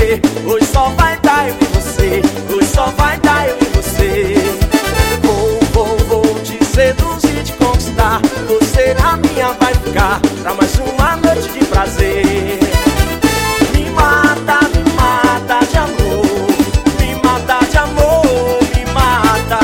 você. Hoje só vai dar eu e você. Hoje só vai dar eu e você. Vou te seduzir, te conquistar. Você na minha vai ficar pra mais uma noite de prazer. Me mata de amor. Me mata de amor, me mata.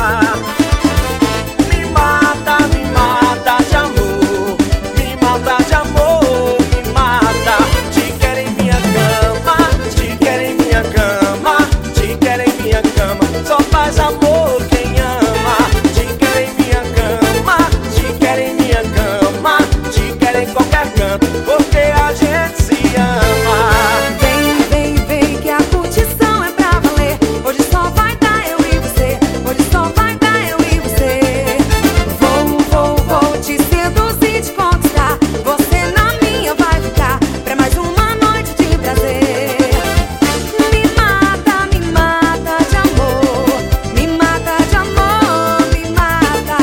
Me mata de amor. Me mata de amor, me mata. Te quero em minha cama, te quero em minha cama, te quero em minha cama. Só faz amor quem ama. Te quero em minha cama, te quero em minha cama, te quero em qualquer canto, porque a gente se ama. Vem que a curtição é pra valer. Hoje só vai dar eu e você. Hoje só vai dar eu e você. Vou te seduzir, te conquistar. Você na minha vai ficar pra mais uma noite de prazer. Me mata de amor. Me mata de amor, me mata.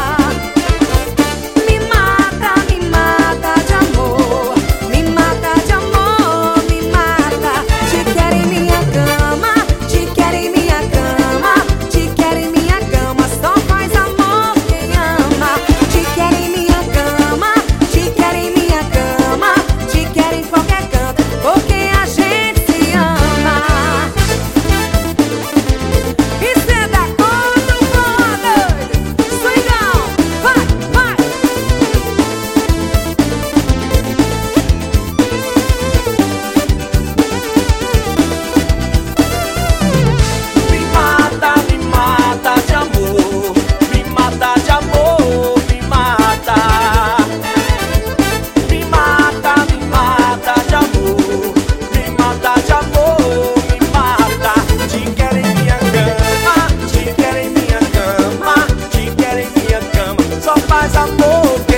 Me mata de amor. Me mata de amor, me mata. Te quero em minha cama, te quero em minha cama, te quero em minha cama. Só faz amor quem ama. Te quero em minha cama, te quero em minha cama, te quero em qualquer canto, porque a gente se ama. E cê dá conta, doido? Swingão, vai! Me mata de amor. Me mata de amor, me mata. Me mata de amor. Me mata de amor, me mata. Te quero em minha cama, te quero em minha cama, te quero em minha cama. Só faz amor.